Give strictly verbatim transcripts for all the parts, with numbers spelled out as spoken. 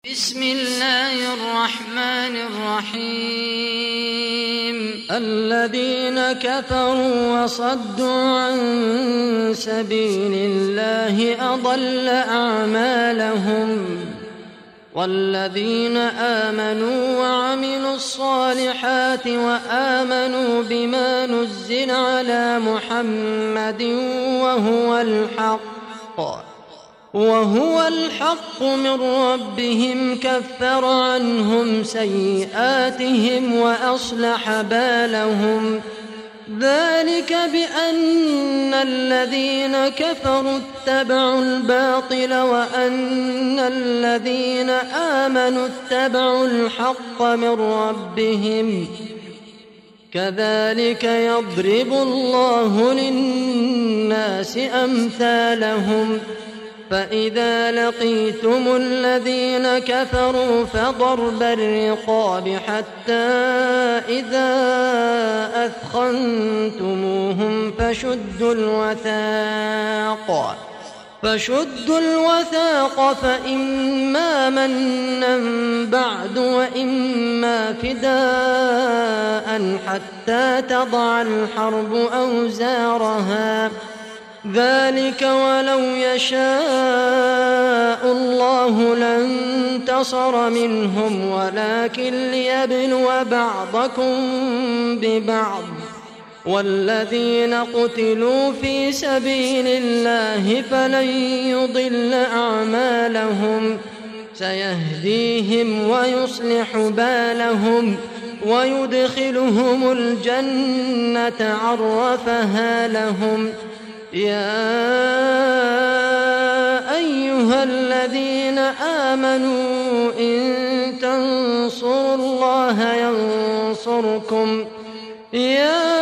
بسم الله الرحمن الرحيم الذين كفروا وصدوا عن سبيل الله أضل أعمالهم والذين آمنوا وعملوا الصالحات وآمنوا بما نزل على محمد وهو الحق وهو الحق من ربهم كفر عنهم سيئاتهم وأصلح بالهم ذلك بأن الذين كفروا اتبعوا الباطل وأن الذين آمنوا اتبعوا الحق من ربهم كذلك يضرب الله للناس أمثالهم فإذا لقيتم الذين كفروا فضرب الرقاب حتى إذا أثخنتموهم فشدوا الوثاق فشدوا الوثاق فإما منا بعد وإما فداء حتى تضع الحرب أوزارها ذلك ولو يشاء الله لانتصر منهم ولكن ليبلو بعضكم ببعض والذين قتلوا في سبيل الله فلن يضل أعمالهم سيهديهم ويصلح بالهم ويدخلهم الجنة عرفها لهم يا أيها الذين آمنوا إن تنصروا الله ينصركم يا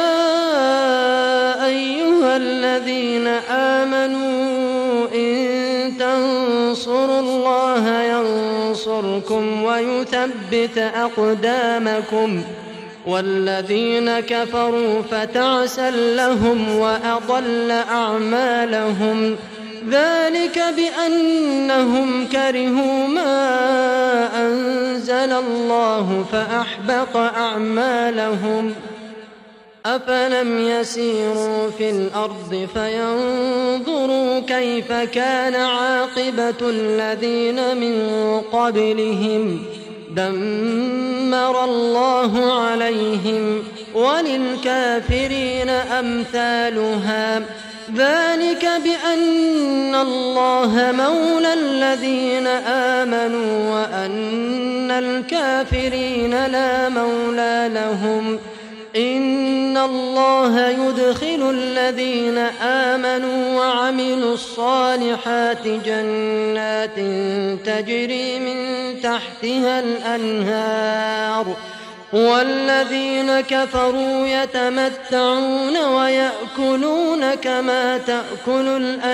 أيها الذين آمنوا إن تنصروا الله ينصركم ويثبت أقدامكم والذين كفروا فتعسا لهم وأضل أعمالهم ذلك بأنهم كرهوا ما أنزل الله فأحبط أعمالهم أفلم يسيروا في الأرض فينظروا كيف كان عاقبة الذين من قبلهم دمر الله عليهم وللكافرين أمثالها ذلك بأن الله مولى الذين آمنوا وأن الكافرين لا مولى لهم إن الله يدخل الذين آمنوا وعملوا الصالحات جنات تجري من تحتها الأنهار والذين كفروا يتمتعون ويأكلون كما تأكل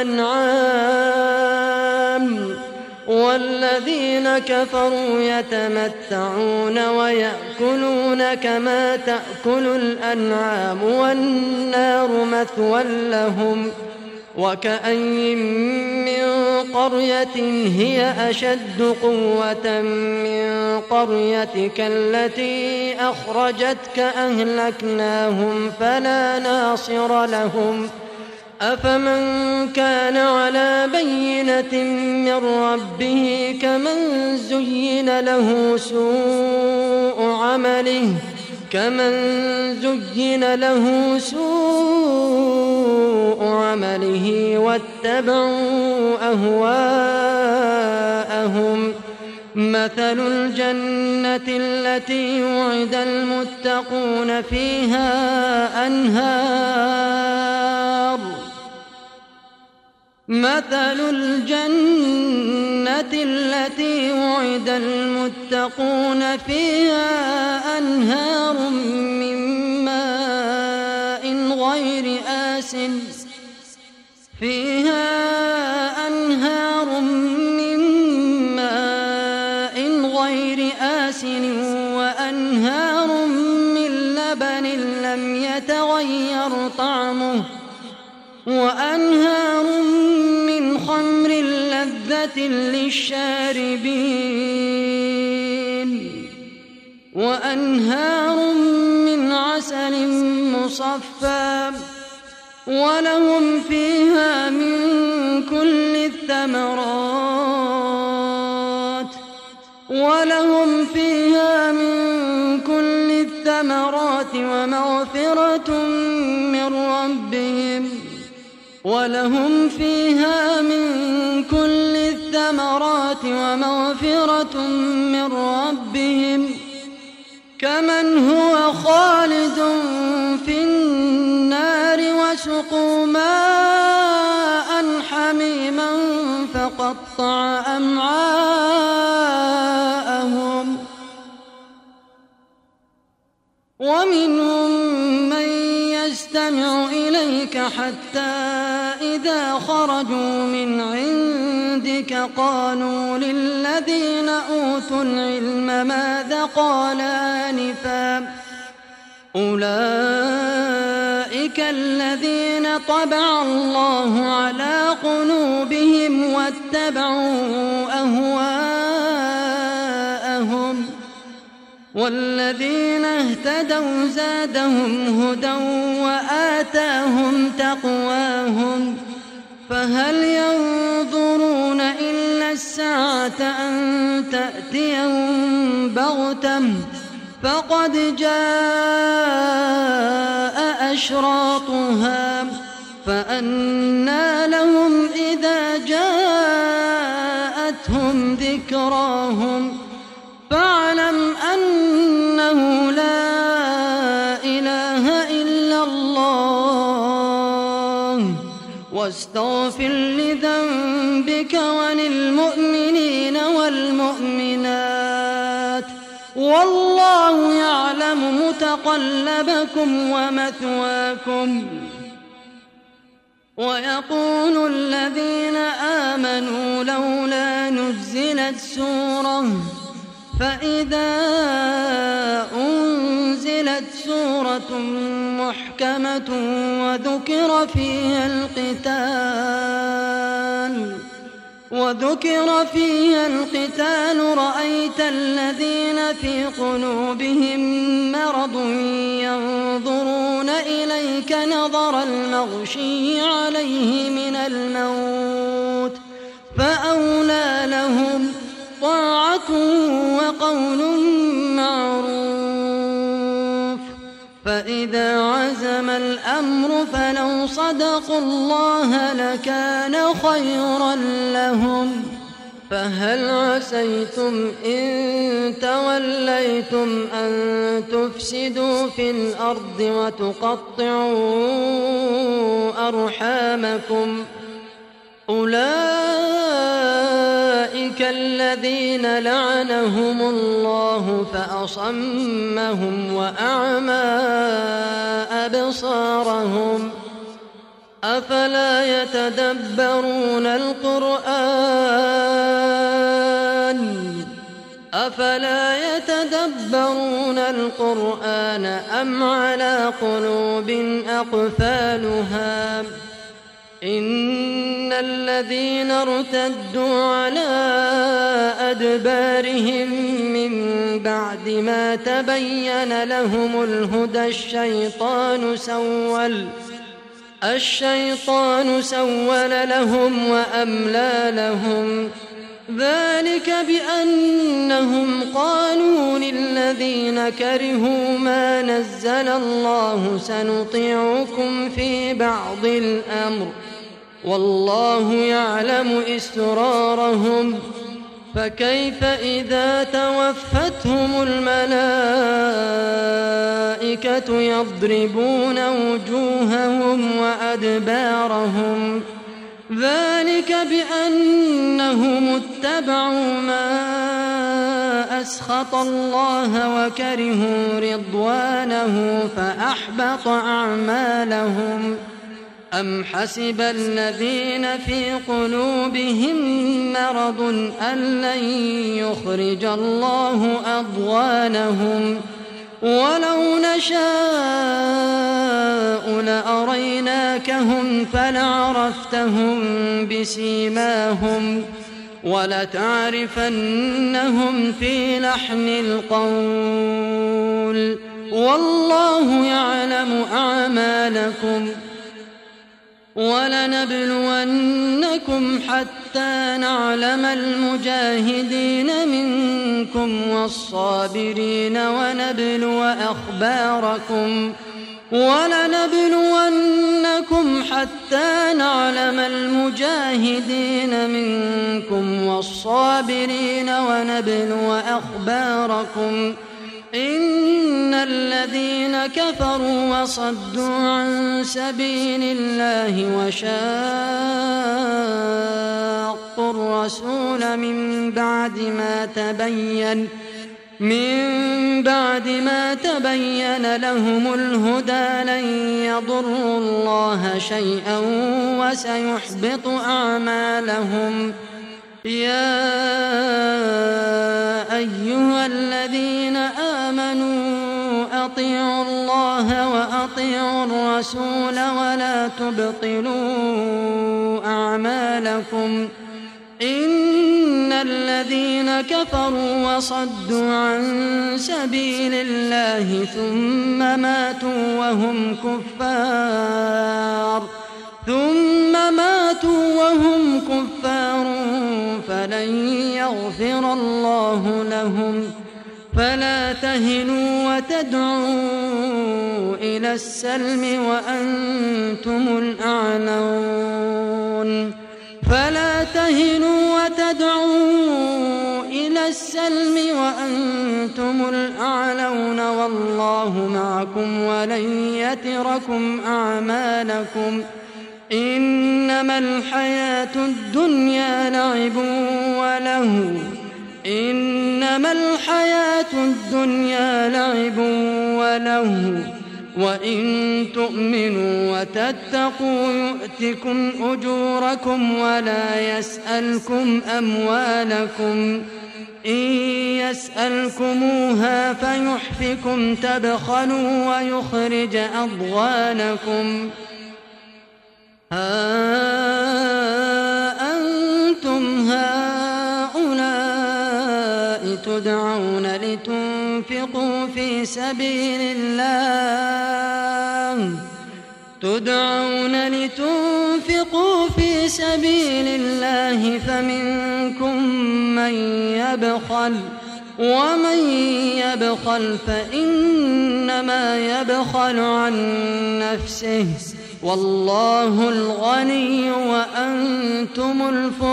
الأنعام والذين كفروا يتمتعون ويأكلون كما تأكل الأنعام والنار مثوى لهم وكأين من قرية هي أشد قوة من قريتك التي أخرجتك أهلكناهم فلا ناصر لهم أفمن كان على بينة من ربه كمن زين له سوء عمله كمن زين له سوء عمله واتبعوا أهواءهم مثل الجنة التي وعد المتقون فيها أنهار مثل الجنة التي وعد المتقون فيها أنهار من ماء غير آسن فيها أنهار من ماء غير آسن وأنهار من لبن لم يتغير طعمه وأنهار من خمر لذة للشاربين وأنهار من عسل مصفى ولهم فيها من كل الثمرات ولهم فيها من كل الثمرات ومغفرة من ربهم ولهم فيها من كل الثمرات ومغفرة من ربهم كمن هو خالد في النار وسقوا ماء حميما فقطع أمعاءهم ومنهم من يستمع إليك حتى إذا خرجوا من عندك قالوا للذين أوتوا العلم ماذا قال آنفا أولئك الذين طبع الله على قلوبهم واتبعوا أهواءهم والذين اهتدوا زادهم هدى وآتاهم تقواهم فهل ينظرون إلا الساعة أن تأتيهم بغتة فقد جاء أشراطها فأنى لهم إذا جاءتهم ذكراهم فاعلم أنه لا إله إلا الله واستغفر لذنبك وللمؤمنين والمؤمنات والله يعلم متقلبكم ومثواكم ويقول الذين آمنوا لولا نزلت سورة فإذا أنزلت سورة محكمة وذكر فيها القتال وذكر فيها القتال رأيت الذين في قلوبهم مرض ينظرون إليك نظر المغشي عليه من الموت فأولى لهم طاعة وقول معروف فإذا عزم الأمر فلو صدقوا الله لكان خيرا لهم فهل عسيتم إن توليتم أن تفسدوا في الأرض وتقطعوا أرحامكم أولئك الذين لعنهم الله فأصمهم وأعمى أبصارهم أفلا يتدبرون القرآن أفلا يتدبرون القرآن أم على قلوب أقفالها إن الذين ارتدوا على أدبارهم من بعد ما تبين لهم الهدى الشيطان سول الشيطان سول لهم وأملى لهم ذلك بأنهم قالوا للذين كرهوا ما نزل الله سنطيعكم في بعض الأمر والله يعلم إسرارهم فكيف إذا توفتهم الملائكة يضربون وجوههم وأدبارهم ذلك بأنهم اتبعوا ما أسخط الله وكرهوا رضوانه فأحبط أعمالهم أم حسب الذين في قلوبهم مرض أن لن يخرج الله أضغانهم ولو نشاء لأريناكهم فلعرفتهم بسيماهم ولتعرفنهم في لحن القول والله يعلم أعمالكم ولنبلونكم حتى نعلم المجاهدين منكم والصابرين ونبلو أخباركم ولنبلونكم حتى نعلم المجاهدين منكم والصابرين ونبلو أخباركم إن الذين كفروا وصدوا عن سبيل الله وشاقوا الرسول من بعد ما تبين من بعد ما تبين لهم الهدى لن يضروا الله شيئا وسيحبط أعمالهم يا أيها الذين آمنوا أطيعوا الله وأطيعوا الرسول ولا تبطلوا أعمالكم إن الذين كفروا وصدوا عن سبيل الله ثم ماتوا وهم كفار ثم ماتوا وهم كفار فلن يغفر الله لهم فلا تهنوا وتدعوا إلى السلم وأنتم الأعلون فلا تهنوا وتدعوا إلى السلم وأنتم الأعلون والله معكم ولن يتركم أعمالكم إنما الحياة الدنيا لعب وله إنما الحياة الدنيا لعب وله وإن تؤمنوا وتتقوا يؤتكم أجوركم ولا يسألكم أموالكم إن يسألكموها فيحفكم تبخلوا ويخرج أضغانكم ها أنتم هؤلاء تدعون لتنفقوا في سبيل الله تدعون لتنفقوا في سبيل الله فمنكم من يبخل ومن يبخل فإنما يبخل عن نفسه والله الغني وأنتم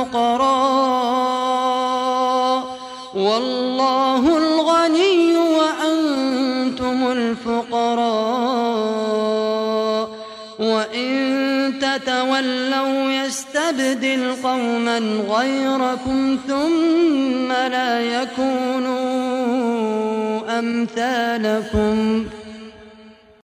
الفقراء والله الغني وأنتم الفقراء وإن تتولوا يستبدل قوما غيركم ثم لا يكونوا أمثالكم